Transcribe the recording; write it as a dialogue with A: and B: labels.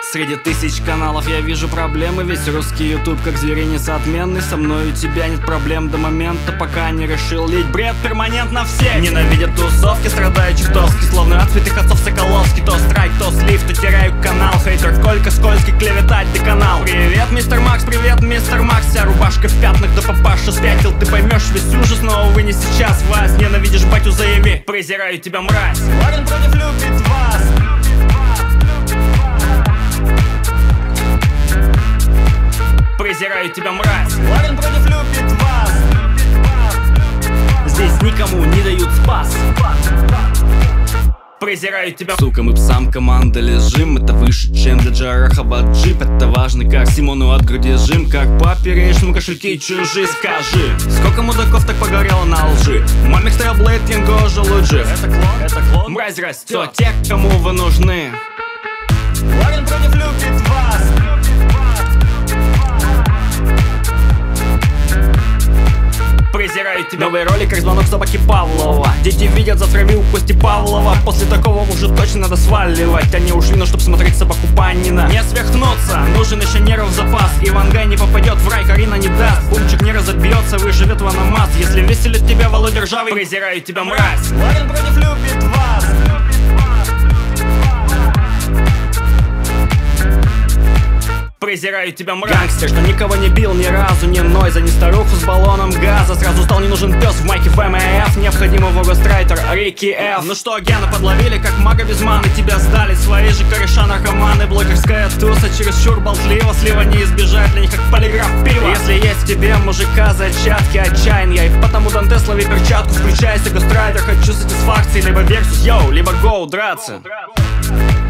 A: Среди тысяч каналов я вижу проблемы. Весь русский ютуб как зверинец отменный. Со мной у тебя нет проблем до момента, пока не решил лить бред перманентно всех. Ненавидят тусовки, страдаю чертовски, словно отцвет их отцов Соколовский. То страйк, то слив, то теряю канал. Хейтер Колька скользкий, клеветать до канал. Привет, мистер Макс, привет, мистер Макс. Вся рубашка в пятнах, да папаша спятил. Ты поймешь весь ужас, но увы не сейчас. Вас ненавидишь, батю, заяви. Презираю тебя, мразь.
B: Ларин против любит вас.
A: Презираю тебя, мразь.
B: Ларин против любит вас.
A: Здесь никому не дают спас. Презираю тебя, сука, мы псам команда лежим. Это выше, чем для Джарахова джип. Это важно, как Симону от груди жим. Как поперечному кошельки чужие. Скажи, сколько мудаков так погорело на лжи? Мамик стоял Блейд, Кинго жилой жив.
B: Это клон.
A: Мразь растет, те, кому вы нужны.
B: Ларин против любит вас.
A: Презираю тебя. Новый ролик, как звонок собаки Павлова. Дети видят, затравил Кости Павлова. После такого уже точно надо сваливать. Они ушли, но чтоб смотреть собаку Панина. Не свихнуться, нужен еще нервов запас. Иван Гай не попадет в рай, Карина не даст. Бумчик не разобьется, выживет Ванамас. Если веселит тебя Володя Ржавый, презираю тебя, мразь.
B: Ларин против любит вас.
A: Презираю тебя, мразь. Гангстер, что никого не бил ни разу, ни Нойза, ни старуху с баллоном газа. Сразу стал не нужен пес в майке ВМФ. Необходимого гострайтер Рики Ф. Ну что, Гена подловили, как мага без маны. Тебя сдали свои же кореша наркоманы. Блогерская туса чересчур болтлива. Слива не избежать для них, как полиграф пива. Если есть в тебе мужика зачатки отчаян, я и потому Дантес лови перчатку. Включайся, гострайтер, хочу сатисфакции. Либо версус, йоу, либо гоу, драться.